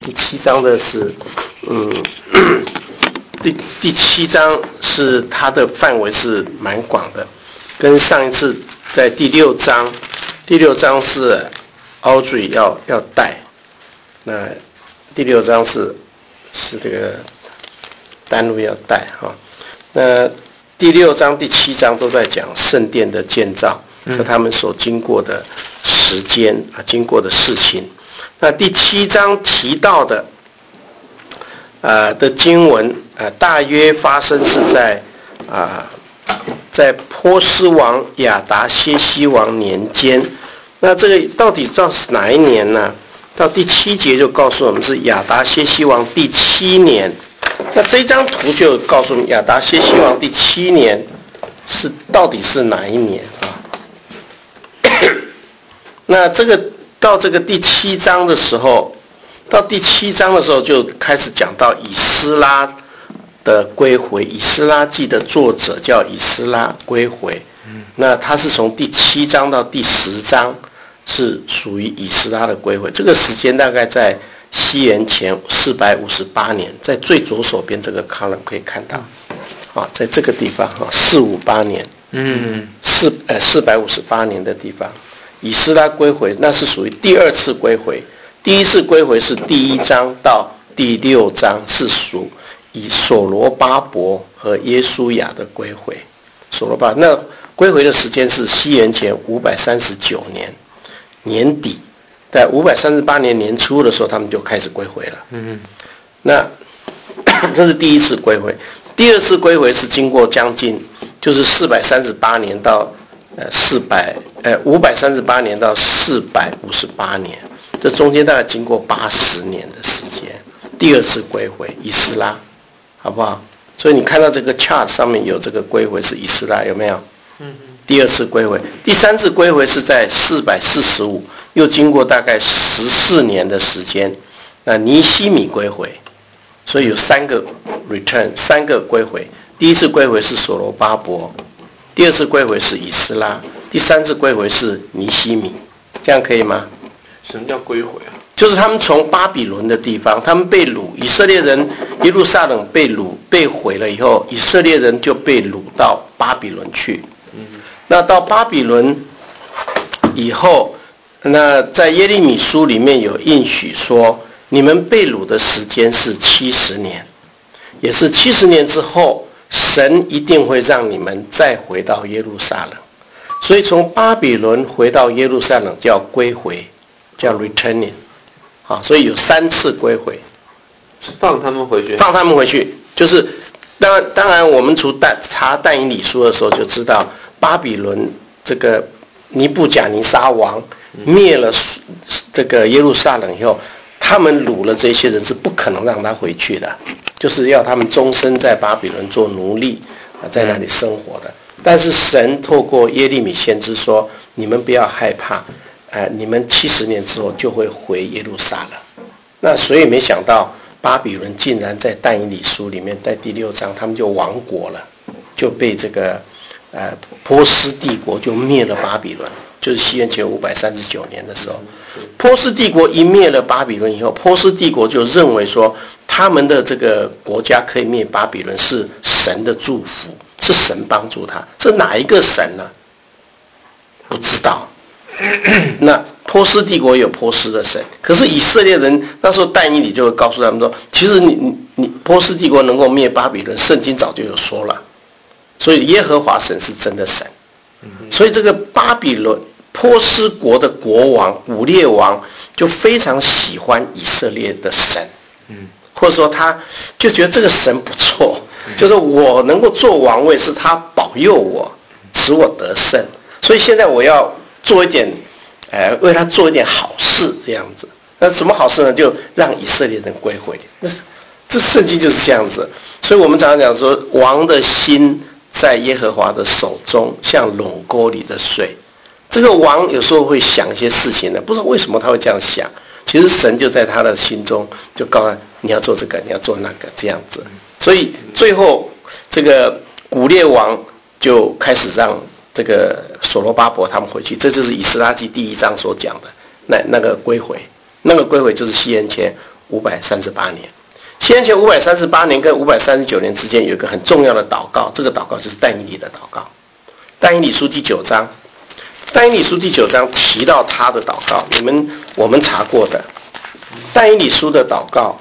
第7章的是，第7章是它的范围是蛮广的，跟上一次在第6章是 Audrey 要带，那第6章是这个丹路要带哈。那第6章、第7章都在讲圣殿的建造和他们所经过的时间经过的事情。那第7章提到的的经文大约发生是在波斯王亚达薛西王年间。那这个到底是哪一年呢？到第7节就告诉我们是亚达薛西王第7年。那这张图就告诉我们亚达薛西王第7年到底是哪一年啊？那这个到这个第7章的时候，就开始讲到以斯拉的归回。以斯拉记的作者叫以斯拉归回。那他是从第7章到第10章是属于以斯拉的归回。这个时间大概在西元前458年，在最左手边这个 column 可以看到，在这个地方458年，458年的地方，以斯拉归回，那是属于第2次归回。第1次归回是第1章到第6章，是属以所罗巴伯和耶书亚的归回。所罗巴那归回的时间是西元前539年年底，在538年年初的时候，他们就开始归回了。那这是第1次归回。第2次归回是经过将近就是438年到538年到458年，这中间大概经过80年的时间。第2次归回以斯拉，好不好？所以你看到这个 chart 上面有这个归回是以斯拉，有没有？第2次归回。第3次归回是在445，又经过大概14年的时间，那尼希米归回。所以有3个 return， 3个归回。第1次归回是所罗巴伯，第2次归回是以斯拉，第3次归回是尼希米。这样可以吗？ 什么叫归回啊？ 就是他们从巴比伦的地方，他们被掳，以色列人耶路撒冷被掳被毁了以后，以色列人就被掳到巴比伦去。那到巴比伦以后，那在耶利米书里面有应许说，你们被掳的时间是70年，也是70年之后，神一定会让你们再回到耶路撒冷。所以从巴比伦回到耶路撒冷叫归回，叫 returning。所以有3次归回。 放他们回去？ 放他们回去，就是当然我们查但以理书的时候就知道，巴比伦这个尼布甲尼撒王灭了这个耶路撒冷以后，他们掳了这些人是不可能让他回去的，就是要他们终身在巴比伦做奴隶，在那里生活的。但是神透过耶利米先知说，你们不要害怕，你们70年之后就会回耶路撒冷。那所以没想到巴比伦竟然在但以理书里面，在第6章他们就亡国了，就被这个波斯帝国就灭了巴比伦，就是西元前539年的时候，波斯帝国一灭了巴比伦以后，波斯帝国就认为说他们的这个国家可以灭巴比伦是神的祝福，是神帮助他。是哪一个神呢？不知道。那波斯帝国有波斯的神，可是以色列人那时候但以理就会告诉他们说，其实你波斯帝国能够灭巴比伦，圣经早就有说了，所以耶和华神是真的神。所以这个巴比伦波斯国的国王古列王就非常喜欢以色列的神，或者说他就觉得这个神不错，就是我能够做王位是他保佑我，使我得胜，所以现在我要做一点为他做一点好事这样子。那什么好事呢？就让以色列人归回。那这圣经就是这样子。所以我们常常讲说，王的心在耶和华的手中，像垄沟里的水。这个王有时候会想一些事情呢，不知道为什么他会这样想。其实神就在他的心中就告诉他，你要做这个，你要做那个，这样子。所以最后这个古列王就开始让这个所罗巴伯他们回去，这就是以斯拉记第1章所讲的那个归回。那个归回就是西元前 538年。西元前538年跟539年之间有一个很重要的祷告，这个祷告就是但以理的祷告。但以理书第9章，但以理书第9章提到他的祷告，我们查过的。但以理书的祷告，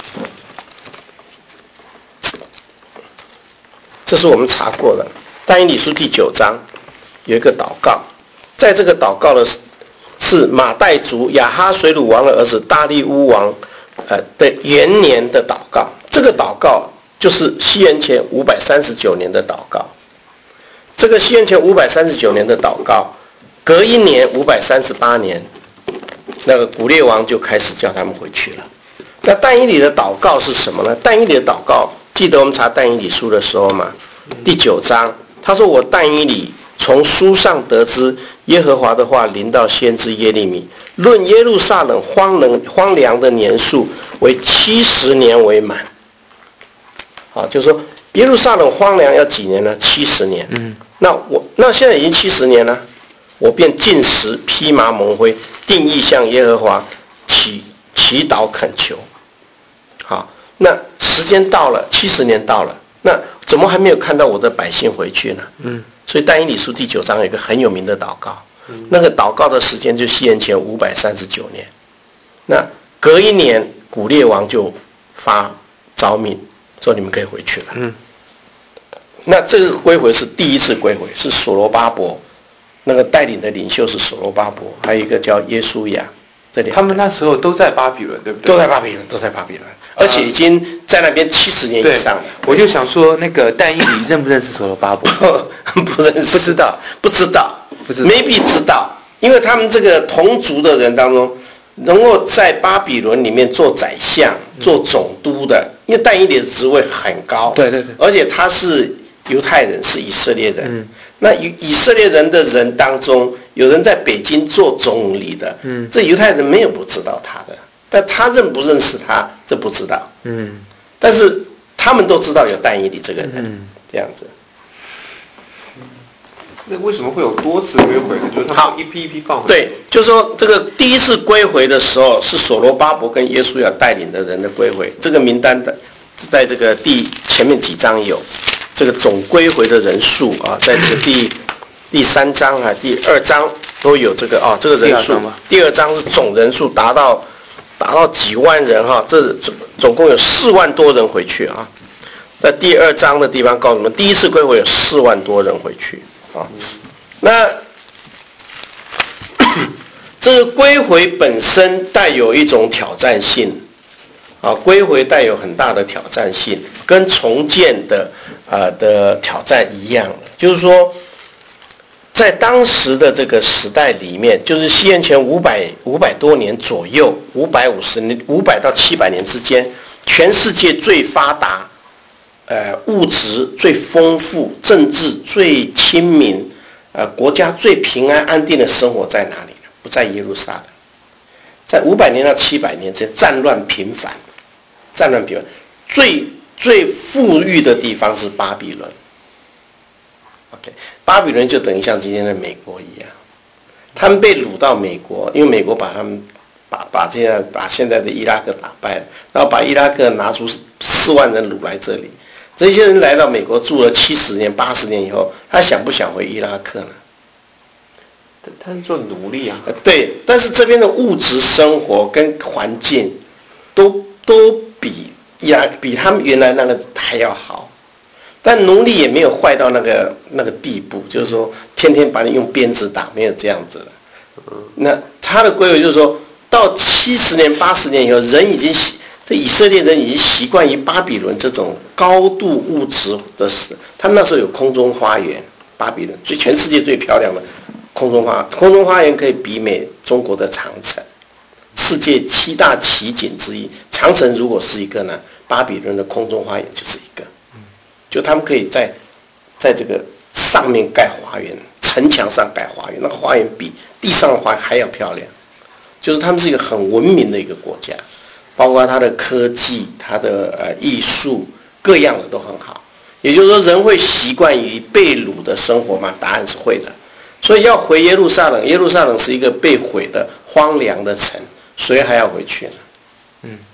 这是我们查过的。但以理书第9章有一个祷告，在这个祷告的是马代族亚哈水鲁王的儿子大利乌王的元年的祷告。这个祷告就是西元前539年的祷告。这个西元前539年的祷告，隔一年538年，那个古列王就开始叫他们回去了。那但以理的祷告是什么呢？但以理的祷告，记得我们查但以理书的时候嘛，第9章，他说：“我但以理从书上得知耶和华的话临到先知耶利米，论耶路撒冷荒凉的年数为70年为满。”好，就是说耶路撒冷荒凉要几年呢？70年。那现在已经70年了，我便禁食、披麻蒙灰，定义向耶和华祈祷恳求。好，那时间到了，70年到了，那怎么还没有看到我的百姓回去呢？所以但以理书第9章有一个很有名的祷告，那个祷告的时间就西元前539年。那隔一年，古列王就发诏命说你们可以回去了。那这个归回是第一次归回，是所罗巴伯那个带领的领袖是所罗巴伯，还有一个叫耶稣亚，这里他们那时候都在巴比伦，对不对？ 都在巴比伦，而且已经在那边70年以上了。 我就想说，那个但以理认不认识所罗巴伯？ 不认识，不知道 ，maybe 知道，因为他们这个同族的人当中，能够在巴比伦里面做宰相、做总督的，因为但以理的职位很高， 对， 而且他是犹太人，是以色列人。那以色列人的人当中，有人在北京做总理的，这犹太人没有不知道他的，但他认不认识他，这不知道。但是他们都知道有但以理这个人，这样子。 那为什么会有多次归回呢？就是他们一批一批放回。 对，就是说这个第一次归回的时候，是所罗巴伯跟耶稣亚带领的人的归回，这个名单的在这个前面几章有。这个总归回的人数啊，在这个第3章啊、第2章都有这个这个人数。第2章是总人数达到几万人哈，这总共有4万多人回去啊。在第2章的地方告诉我们，第一次归回有4万多人回去啊。那这个归回本身带有一种挑战性啊，归回带有很大的挑战性，跟重建的挑战一样的，就是说，在当时的这个时代里面，就是西元前500多年左右，500到700年之间，全世界最发达，物质最丰富，政治最亲民，国家最平安安定的生活在哪里呢？不在耶路撒冷，在500年到700年之间，战乱频繁，最富裕的地方是巴比伦。OK， 巴比伦就等于像今天的美国一样，他们被掳到美国，因为美国把他们把现在的伊拉克打败了，然后把伊拉克拿出4万人掳来这里。这些人来到美国住了70年、80年以后，他想不想回伊拉克呢？ 他是做奴隶啊。 对，但是这边的物质生活跟环境都比他们原来那个还要好，但奴隶也没有坏到那个地步，就是说天天把你用鞭子打，没有这样子了。那他的归回就是说到70年、80年以后，这以色列人已经习惯于巴比伦这种高度物质的事。他们那时候有空中花园，巴比伦全世界最漂亮的空中花园可以媲美中国的长城。世界7大奇景之一，长城如果是一个呢，巴比伦的空中花园就是一个。就他们可以在这个上面盖花园，城墙上盖花园，那个花园比地上的花园还要漂亮。就是他们是一个很文明的一个国家，包括它的科技、它的艺术，各样的都很好。也就是说，人会习惯于被掳的生活吗？答案是会的。所以要回耶路撒冷，耶路撒冷是一个被毁的荒凉的城，谁还要回去呢？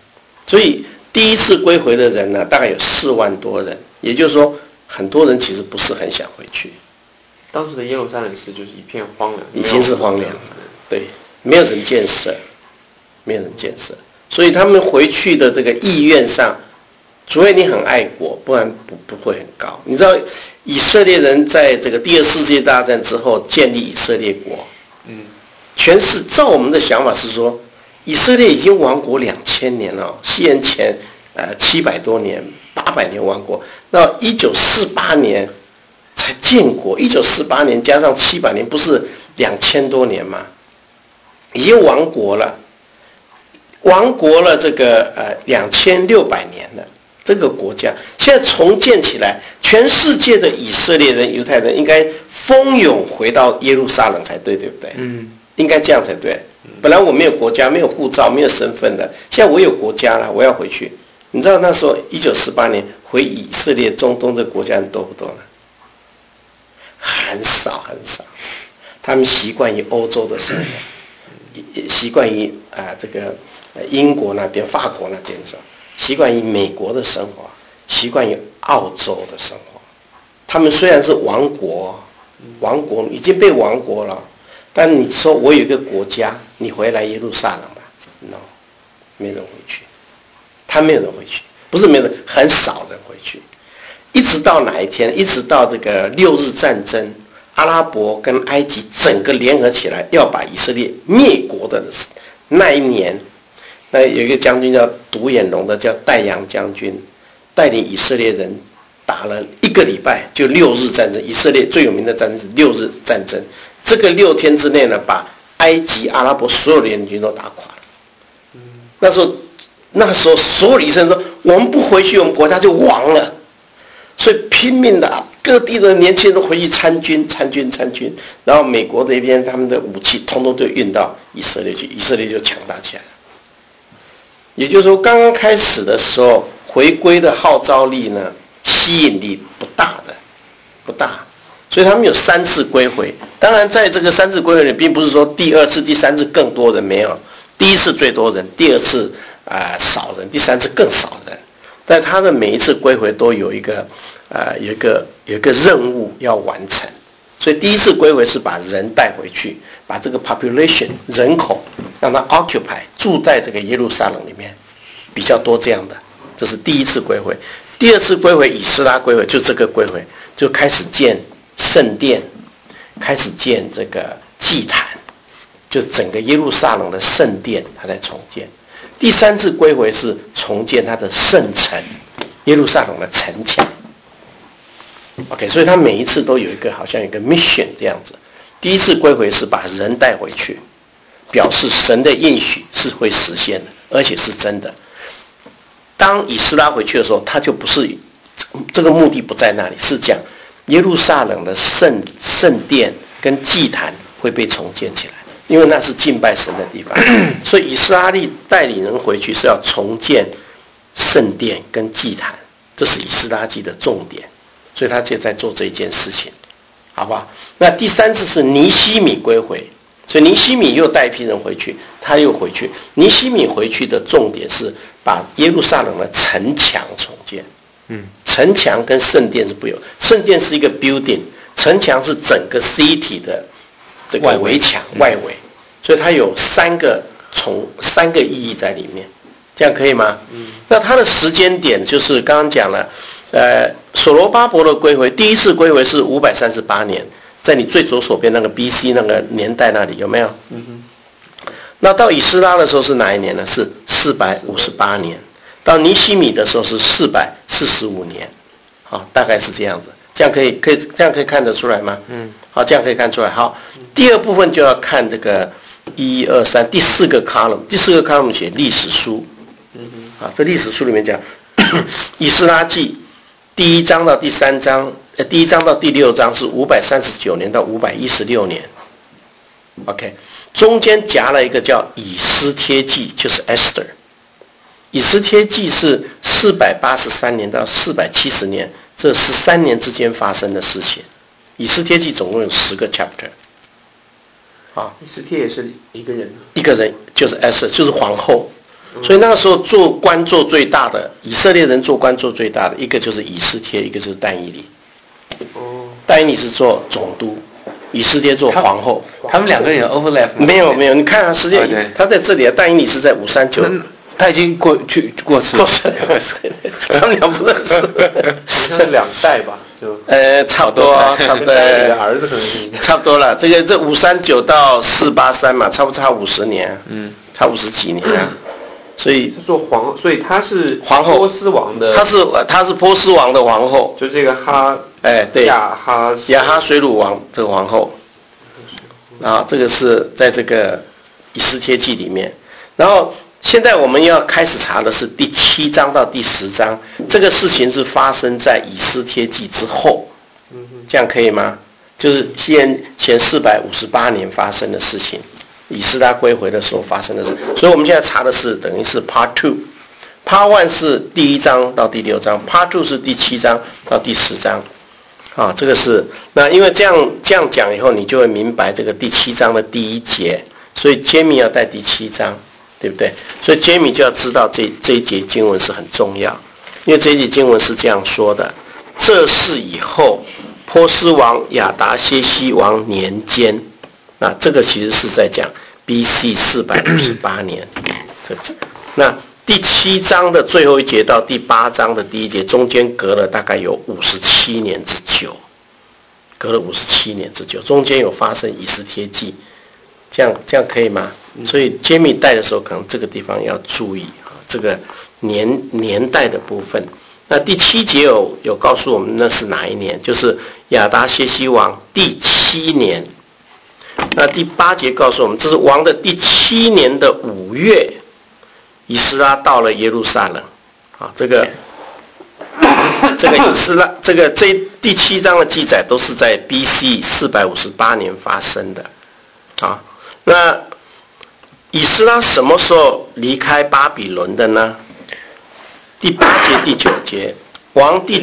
所以第一次归回的人呢，大概有4万多人，也就是说，很多人其实不是很想回去。 当时的耶路撒冷市就是一片荒凉， 已经是荒凉了，对，没有人建设，没有人建设，所以他们回去的这个意愿上，除非你很爱国，不然不会很高。你知道，以色列人在这个第2次世界大战之后建立以色列国，全是照我们的想法是说，以色列已经亡国2000年了，西元前700多年、800年亡国，到1948年才建国，1948年加上700年，不是2000多年吗？已经亡国了，亡国了这个2600年了。这个国家现在重建起来，全世界的以色列人、犹太人应该蜂拥回到耶路撒冷才对，对不对？应该这样才对。本来我没有国家、没有护照、没有身份的，现在我有国家了，我要回去。你知道那时候1948年回以色列、中东这国家人多不多呢？很少很少。他们习惯于欧洲的生活，习惯于这个英国那边、法国那边的时候。习惯于美国的生活，习惯于澳洲的生活。他们虽然是亡国已经被亡国了，但你说我有一个国家，你回来耶路撒冷吧 ？No， 没人回去。他没有人回去，不是没有人，很少人回去。一直到哪一天？一直到这个6日战争，阿拉伯跟埃及整个联合起来要把以色列灭国的那一年。那有一个将军叫独眼龙的，叫戴阳将军，带领以色列人打了1个礼拜，就6日战争。以色列最有名的战争是6日战争。这个6天之内呢，把埃及、阿拉伯所有的联军都打垮了。那时候所有的以色列人说：“我们不回去，我们国家就亡了。”所以拼命的各地的年轻人都回去参军。然后美国那边他们的武器统统都运到以色列去，以色列就强大起来了。也就是说，刚刚开始的时候，回归的号召力呢，吸引力不大，所以他们有3次归回。当然，在这个3次归回里，并不是说第2次、第3次更多人，没有。第1次最多人，第2次少人，第3次更少人。在他的每一次归回都有一个任务要完成。所以第1次归回是把人带回去，把这个 population 人口让它 occupy 住在这个耶路撒冷里面，比较多这样的，这是第1次归回。第2次归回以斯拉归回，就这个归回就开始建圣殿，开始建这个祭坛，就整个耶路撒冷的圣殿它在重建。第3次归回是重建它的圣城，耶路撒冷的城墙。OK， 所以他每一次都有一个好像有一个 mission 这样子。第1次归回是把人带回去，表示神的应许是会实现的，而且是真的。当以斯拉回去的时候，他就不是这个目的不在那里，是讲耶路撒冷的圣殿跟祭坛会被重建起来，因为那是敬拜神的地方。所以以斯拉历带领人回去是要重建圣殿跟祭坛，这是以斯拉记的重点。所以他就在做这一件事情，好不好？那第3次是尼希米归回，所以尼希米又带一批人回去，他又回去。尼希米回去的重点是把耶路撒冷的城墙重建。城墙跟圣殿是不有，圣殿是一个 building， 城墙是整个 city 的这个围墙外围，所以它有3个意义在里面，这样可以吗？那它的时间点就是刚刚讲了。所罗巴伯的归回，第1次归回是538年，在你最左手边那个 BC 那个年代那里有没有？那到以斯拉的时候是哪一年呢？是458年。到尼希米的时候是445年，好，大概是这样子。这样可以看得出来吗？好，这样可以看出来。好，第2部分就要看这个1、2、3第4个 column， 第4个 column 写历史书。好，这历史书里面讲以斯拉记。第1章到第3章，第1章到第6章是539年到516年 ，OK， 中间夹了一个叫以斯帖记，就是 Esther。以斯帖记是483年到470年，这13年之间发生的事情。以斯帖记总共有10个 chapter。以斯帖也是一个人， 就是 Esther， 就是皇后。 所以那个时候做官做最大的，以色列人做官做最大的一个就是以斯帖，一个就是但以理。但以理是做总督，以斯帖做皇后。 他们两个人有 overlap 吗？ 没有，你看啊，时间他在这里啊，但以理是在539。 他已经过世了， 他们俩不认识， 好像是2代吧，就差不多，差不多。 你的儿子可能是差不多了。这539到483嘛，差不多差50年，差50几年啊。所以做所以他是皇后， 波斯王的， 他是波斯王的皇后， 就这个对， 亚哈水鲁王这个皇后，啊，这个是在这个以斯帖记里面，然后。现在我们要开始查的是第7章到第10章，这个事情是发生在以斯帖记之后，这样可以吗？就是前458年发生的事情，以斯拉归回的时候发生的事，所以我们现在查的是等于是 Part 2，Part 1是第1章到第6章 ，Part 2是第7章到第10章，啊，这个是那因为这样讲以后，你就会明白这个第7章的第1节，所以杰米要带第7章。对不对？所以杰米就要知道这一节经文是很重要，因为这一节经文是这样说的：这事以后，波斯王亚达薛西王年间，那这个其实是在讲 B.C. 458年。那第7章的最后一节到第8章的第1节中间隔了大概有57年之久，中间有发生以斯帖记，这样可以吗？所以揭秘带的时候，可能这个地方要注意啊，这个年代的部分。那第7节有告诉我们那是哪一年，就是亚达薛西王第7年。那第8节告诉我们，这是王的第7年的5月，以斯拉到了耶路撒冷。啊，这个以斯拉这第7章的记载都是在 B.C. 458年发生的。啊，那以斯拉什么时候离开巴比伦的呢？第8节、第9节，王第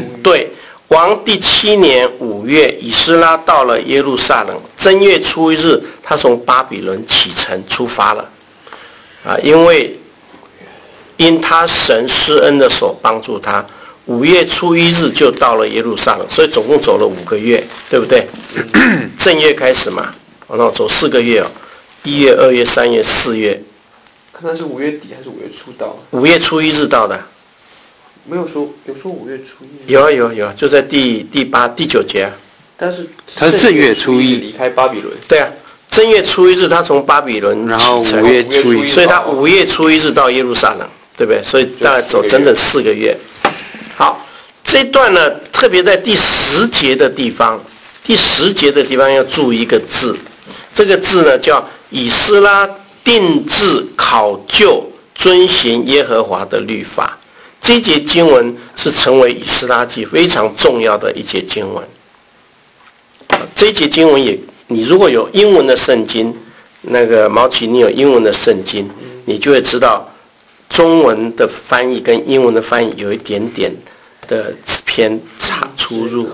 7年5月，以斯拉到了耶路撒冷，正月初1日，他从巴比伦启程出发了。啊，因他神施恩的手帮助他，5月初1日就到了耶路撒冷，所以总共走了5个月，对不对？正月开始嘛，然后走4个月哦。1月、2月、3月、4月， 看他是5月底还是5月初到 ？5月初1日到的， 没有说5月初1。 有，就在第8、第9节啊。 但是他是正月初1 离开巴比伦。 对啊，正月初1日他从巴比伦然后 5 月初1， 所以他5月初1日到耶路撒冷，对不对？所以大概走整整4个月。好，这一段呢，特别在第10节的地方，要注意一个字，这个字呢叫以斯拉定制考究遵行耶和华的律法。这一节经文是成为以斯拉记非常重要的一节经文。这一节经文你如果有英文的圣经，那个毛奇你有英文的圣经，你就会知道中文的翻译跟英文的翻译有一点点的偏差出入。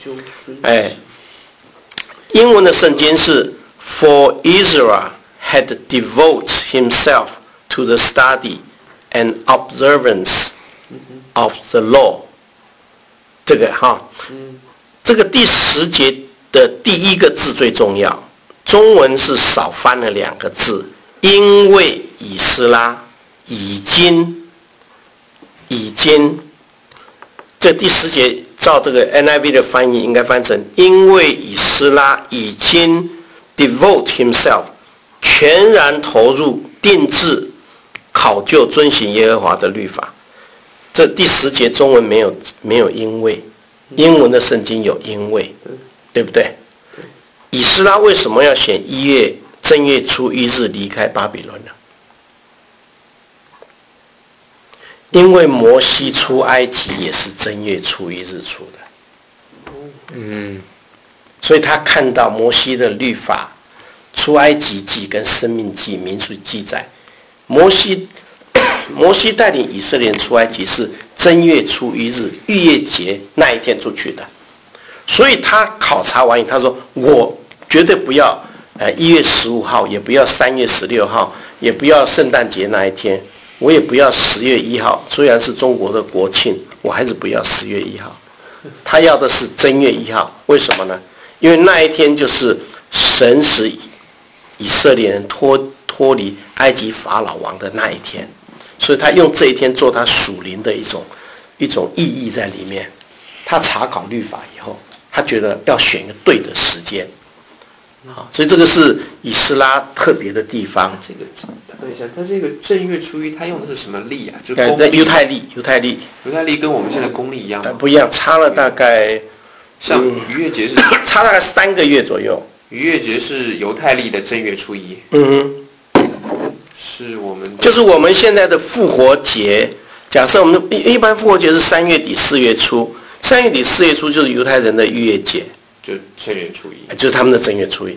英文的圣经是 For Israel had devoted himself to the study and observance of the law。这个第10节的第1个字最重要，中文是少翻了2个字，因为以斯拉已经，这第10节照这个 NIV 的翻译应该翻成因为以斯拉已经 devote himself 全然投入定制考究遵行耶和华的律法。这第10节中文没有因为，英文的圣经有因为，对不对？以斯拉为什么要选正月初1日离开巴比伦呢？因为摩西出埃及也是正月初1日出的。所以他看到摩西的律法，出埃及记跟申命记、民数记载，摩西带领以色列人出埃及是正月初1日逾越节那一天出去的。所以他考察完以后，他说我绝对不要1月15号，也不要3月16号，也不要圣诞节那一天， 我也不要10月1号，虽然是中国的国庆，我还是不要10月1号。他要的是正月1号，为什么呢？因为那一天就是神使以色列人脱离埃及法老王的那一天，所以他用这一天做他属灵的一种意义在里面。他查考律法以后，他觉得要选一个对的时间，所以这个是以斯拉特别的地方。 这个打断一下，他这个正月初一，他用的是什么历啊？就是在犹太历跟我们现在公历一样吗？ 不一样，差了大概像逾越节是差大概3个月左右。 逾越节是犹太历的正月初一。是我们就是我们现在的复活节。假设我们一般复活节是3月底4月初，3月底4月初就是犹太人的逾越节， 就正月初一， 就是他们的正月初一。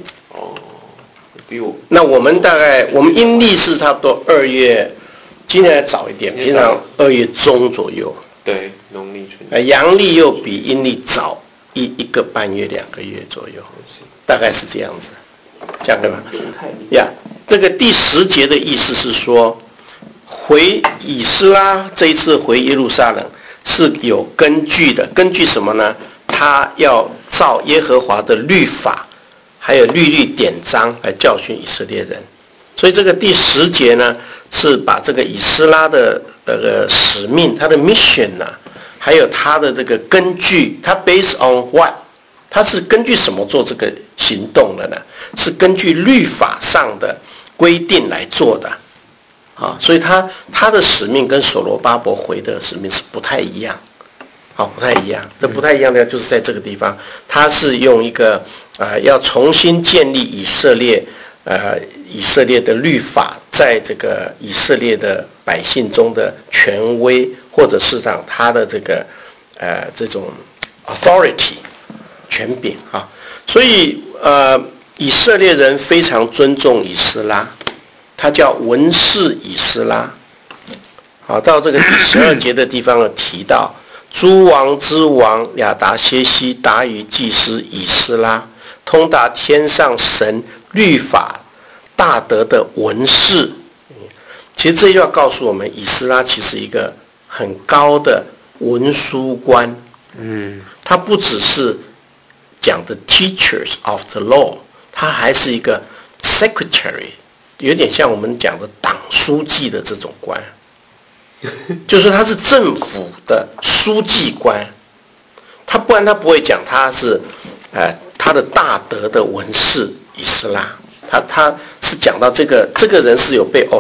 那我们大概阴历是差不多2月，今年还早一点，平常2月中左右。 对，农历春。 阳历又比阴历早一个半月2个月左右，大概是这样子，这样对吧？这个第10节的意思是说，回以斯拉这一次回耶路撒冷是有根据的，根据什么呢？他要照耶和华的律法还有律典章来教训以色列人。所以这个第10节呢，是把这个以斯拉的使命，他的 mission 还有他的这个根据，他 based on what， 他是根据什么做这个行动的呢？是根据律法上的规定来做的。所以他的使命跟所罗巴伯回的使命是不太一样，不太一样。这不太一样的就是在这个地方，他是用一个要重新建立以色列的律法，在这个以色列的百姓中的权威，或者是让他的这种 authority 权柄所以以色列人非常尊重以斯拉。他叫文士以斯拉。到这个第12节的地方有提到，诸王之王亚达歇西达于祭司以斯拉，通达天上神律法大德的文士。其实这就要告诉我们，以斯拉其实一个很高的文书官。他不只是讲的 teachers of the law， 他还是一个 secretary。有点像我们讲的党书记的这种官，就是他是政府的书记官，不然他不会讲他是他的大德的文士以斯拉，他是讲到这个人是有被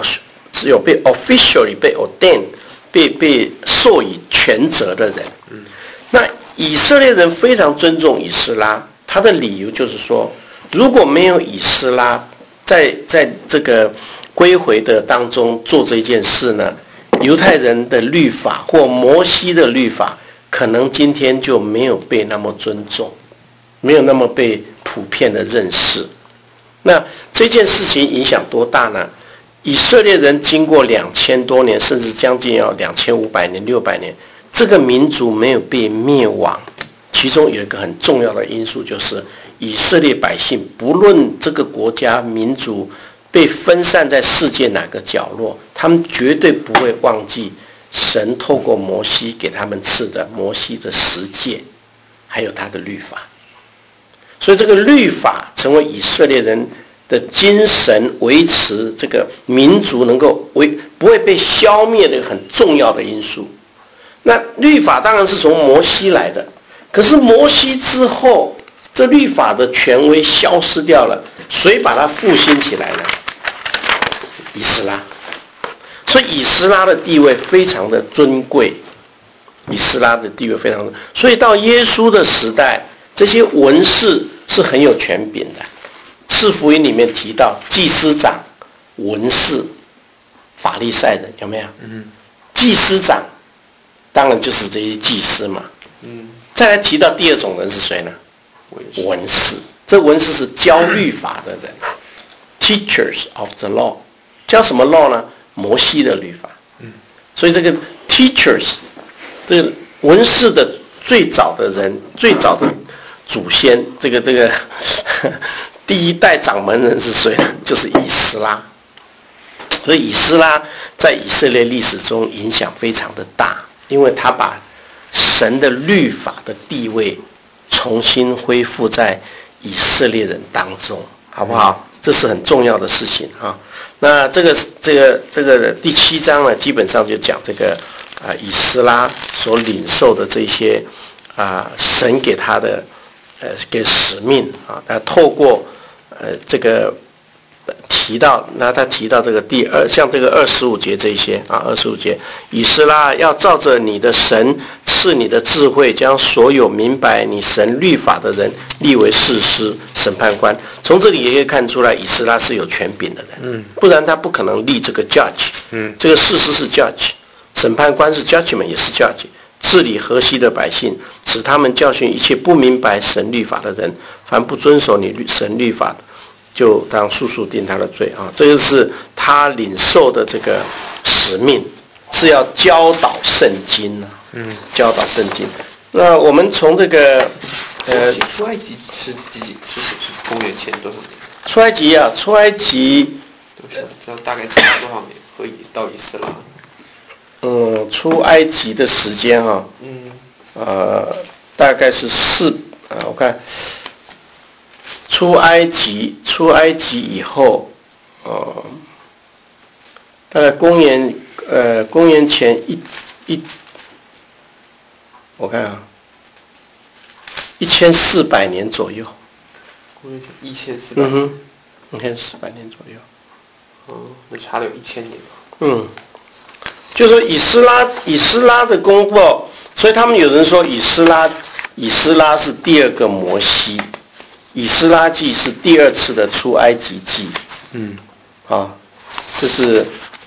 officially 被 ordained 被授予权责的人。那以色列人非常尊重以斯拉，他的理由就是说，如果没有以斯拉在这个归回的当中做这件事呢，犹太人的律法或摩西的律法可能今天就没有被那么尊重，没有那么被普遍的认识。那这件事情影响多大呢？以色列人经过2000多年，甚至将近要2500年600年，这个民族没有被灭亡，其中有一个很重要的因素，就是以色列百姓不论这个国家民族被分散在世界哪个角落，他们绝对不会忘记神透过摩西给他们赐的摩西的10诫，还有他的律法。所以这个律法成为以色列人的精神，维持这个民族能够不会被消灭的很重要的因素。那律法当然是从摩西来的，可是摩西之后，这律法的权威消失掉了，谁把它复兴起来呢？以斯拉。所以以斯拉的地位非常的尊贵，所以到耶稣的时代，这些文士是很有权柄的。四福音里面提到祭司长、文士、法利赛人，有没有？祭司长当然就是这些祭司嘛。再来提到第2种人是谁呢？文士。这文士是教律法的人 ，teachers of the law。教什么 law 呢？摩西的律法。所以这个 teachers， 这个文士的最早的人，最早的祖先，这个第一代掌门人是谁呢？就是以斯拉。 所以以斯拉在以色列历史中影响非常的大，因为他把神的律法的地位重新恢复在以色列人当中，好不好？这是很重要的事情啊。那这个第7章呢，基本上就讲这个以斯拉所领受的这些神给他的给使命啊，他透过这个提到，那他提到这个像这个25节这些25节，以斯拉要照着你的神赐你的智慧，将所有明白你神律法的人立为士师、审判官。从这里也可以看出来，以斯拉是有权柄的人，不然他不可能立这个 judge。这个士师是 judge， 审判官是 judgment， 也是 judge。治理河西的百姓，使他们教训一切不明白神律法的人，凡不遵守你神律法的，就当速速定他的罪啊！这个是他领受的这个使命，是要教导圣经教导圣经。那我们从这个出埃及是公元前多少年？ 出埃及这样大概多少年？和到以斯拉？ 出埃及的时间大概是我看出埃及以后，大概公元前我看1400年左右。 公元前1400。 1400年左右。 那差了有1000年。 就是说以斯拉的公布，所以他们有人说以斯拉是第二个摩西，以斯拉记是第2次的出埃及记。这是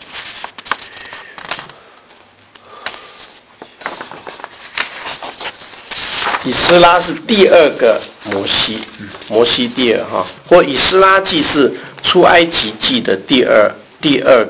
以斯拉是第2个摩西，摩西第2或以斯拉记是出埃及记的第二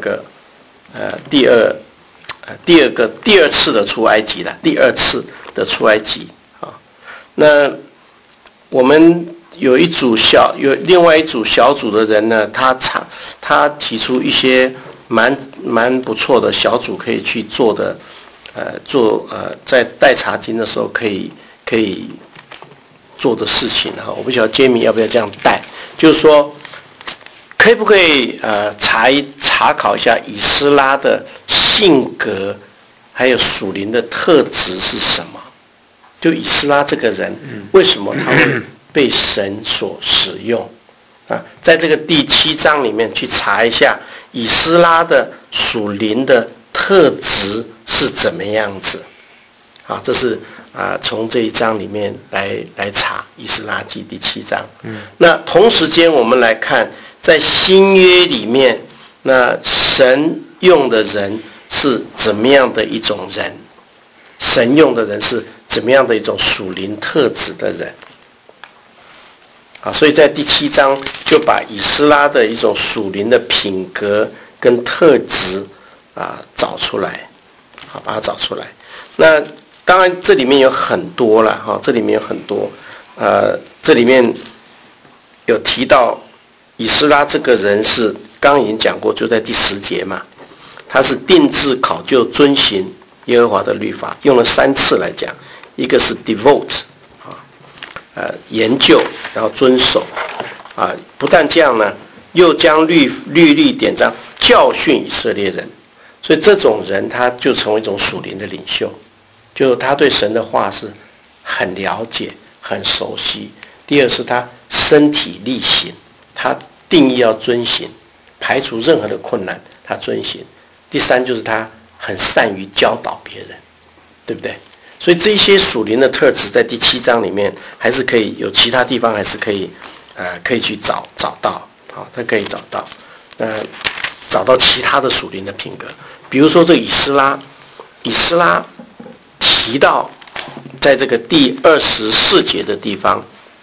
次的出埃及了，第2次的出埃及那我们有另外一组小组的人呢，他提出一些蛮不错的小组可以去做的，在带查经的时候可以做的事情我不晓得杰米要不要这样带，就是说可不可以查考一下以斯拉的性格还有属灵的特质是什么？就以斯拉这个人，为什么他会被神所使用在这个第7章里面去查一下以斯拉的属灵的特质是怎么样子这是从这一章里面来查以斯拉记第7章。那同时间我们来看在新约里面，那神用的人是怎么样的一种人，神用的人是怎么样的一种属灵特质的人所以在第7章就把以斯拉的一种属灵的品格跟特质找出来，把它找出来。那当然这里面有很多了这里面有很多这里面有提到以斯拉这个人是刚刚已经讲过，就在第10节嘛，他是定志考究遵行耶和华的律法，用了3次来讲，一个是 devote 研究，然后遵守不但这样呢，又将律例典章教训以色列人，所以这种人他就成为一种属灵的领袖，就他对神的话是很了解很熟悉。第二是他身体力行，他定义要遵行，排除任何的困难他遵行。第三就是他很善于教导别人，对不对？所以这些属灵的特质在第7章里面还是可以有其他地方还是可以去找到他可以找到其他的属灵的品格。比如说这个以斯拉提到在这个第24节的地方，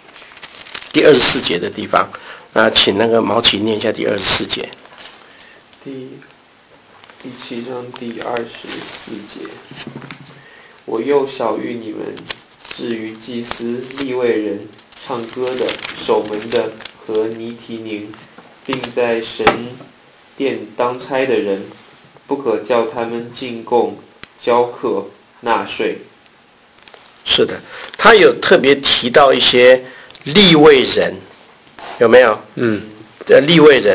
请那个毛奇念一下第24节。 第7章第24节，我又晓谕你们，至于祭司、利未人、唱歌的、守门的和尼提宁，并在神殿当差的人，不可叫他们进贡、交课、纳税。 是的，他有特别提到一些利未人，有没有？利未人，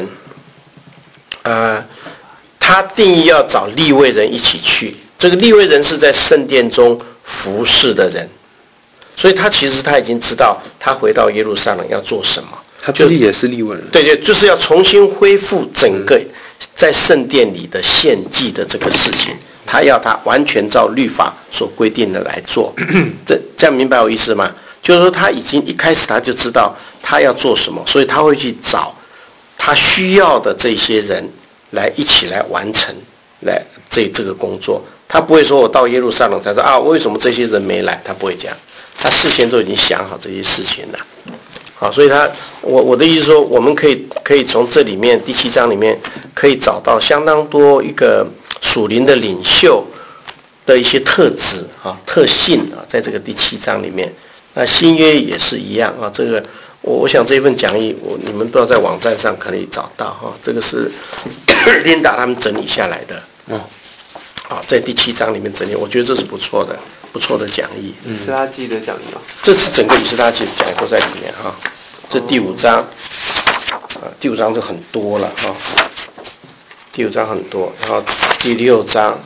他定义要找利未人一起去。这个利未人是在圣殿中服侍的人，所以他其实他已经知道他回到耶路撒冷要做什么。 他自己也是利未人。 对，就是要重新恢复整个在圣殿里的献祭的这个事情，他要他完全照律法所规定的来做。这样明白我意思吗？就是说他已经一开始他就知道他要做什么，所以他会去找他需要的这些人来一起来完成这个工作。他不会说我到耶路撒冷才说啊，为什么这些人没来？他不会讲，他事先都已经想好这些事情了。好，所以我的意思说，我们可以从这里面第7章里面可以找到相当多一个属灵的领袖的一些特质特性在这个第7章里面。那新约也是一样这个我想这份讲义你们不知道在网站上可以找到这个是琳达他们整理下来的。在第7章里面整理，我觉得这是不错的讲义。 以斯拉记的讲义这是整个以斯拉记的讲义都在里面这第5章第5章就很多了第5章很多，然后第6章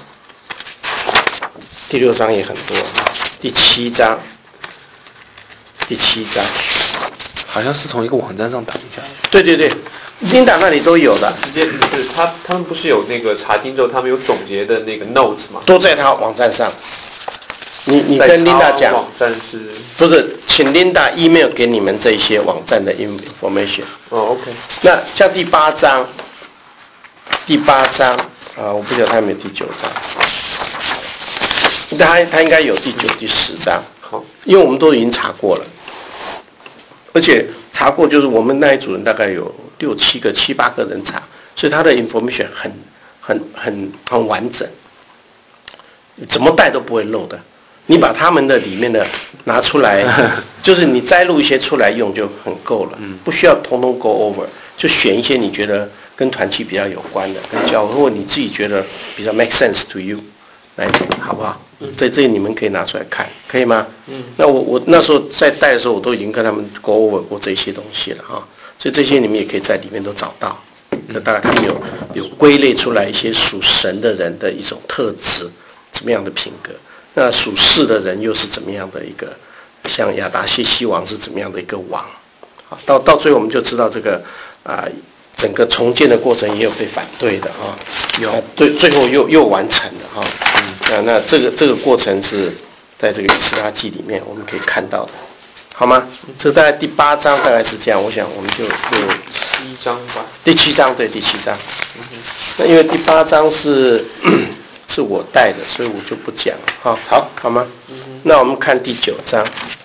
也很多，第7章好像是从一个网站上打下来。 对，琳达那里都有的， 直接就是他们不是有那个查经之后，他们有总结的那个 notes 吗？ 都在他网站上。你跟琳达讲， 网站是不是？请琳达 email 给你们这些网站的 information。 OK。 那像第8章我不晓得他有没有第9章，他应该有第9、第10章。 好， 因为我们都已经查过了，而且查过就是我们那一组人大概有6、7个、7、8个人查，所以他的 information 很完整，怎么带都不会漏的。你把他们的里面的拿出来，就是你摘录一些出来用就很够了，不需要通通 go over， 就选一些你觉得跟团契比较有关的，跟教会或你自己觉得比较 make sense to you， 来好不好？在这里你们可以拿出来看，可以吗？那我那时候在带的时候，我都已经跟他们 go over 过这些东西了所以这些你们也可以在里面都找到。那大概他们有归类出来一些属神的人的一种特质，怎么样的品格。那属世的人又是怎么样的一个，像亚达谢西王是怎么样的一个王，到最后我们就知道这个整个重建的过程也有被反对的有最后又完成的那这个过程是在这个以斯拉记里面我们可以看到的，好吗？这大概第8章大概是这样，我想我们就 7章吧。 第7章对第7章，那因为第8章是我带的，所以我就不讲了好吗？那我们看第9章。